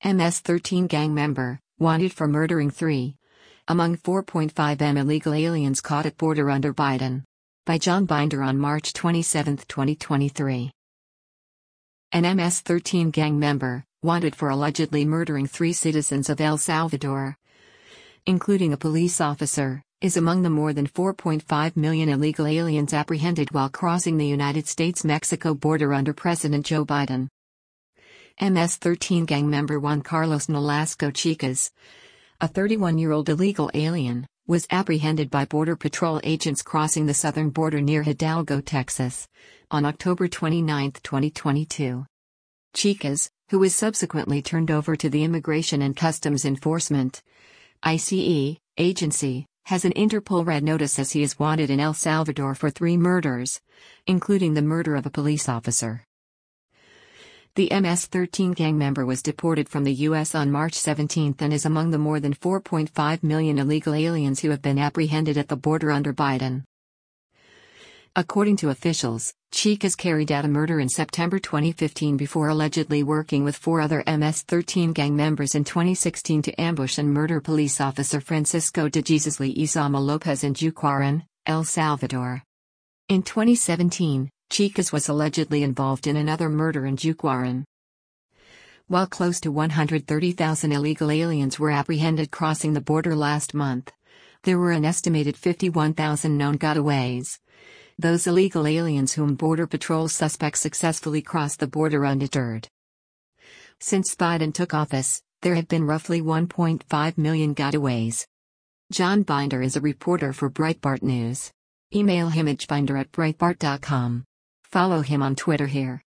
MS-13 gang member, wanted for murdering 3. Among 4.5 M illegal aliens caught at border under Biden. By John Binder on March 27, 2023. An MS-13 gang member, wanted for allegedly murdering 3 citizens of El Salvador, including a police officer, is among the more than 4.5 million illegal aliens apprehended while crossing the United States-Mexico border under President Joe Biden. MS-13 gang member Juan Carlos Nolasco Chicas, a 31-year-old illegal alien, was apprehended by Border Patrol agents crossing the southern border near Hidalgo, Texas, on October 29, 2022. Chicas, who was subsequently turned over to the Immigration and Customs Enforcement (ICE) agency, has an Interpol red notice as he is wanted in El Salvador for 3 murders, including the murder of a police officer. The MS-13 gang member was deported from the U.S. on March 17 and is among the more than 4.5 million illegal aliens who have been apprehended at the border under Biden. According to officials, Chicas carried out a murder in September 2015 before allegedly working with 4 other MS-13 gang members in 2016 to ambush and murder police officer Francisco de Jesus Leizama Lopez in Jucuaran, El Salvador. In 2017, Chicas was allegedly involved in another murder in Jucuaran. While close to 130,000 illegal aliens were apprehended crossing the border last month, there were an estimated 51,000 known gotaways. Those illegal aliens whom Border Patrol suspects successfully crossed the border undeterred. Since Biden took office, there have been roughly 1.5 million gotaways. John Binder is a reporter for Breitbart News. Email him at binder@breitbart.com. Follow him on Twitter here.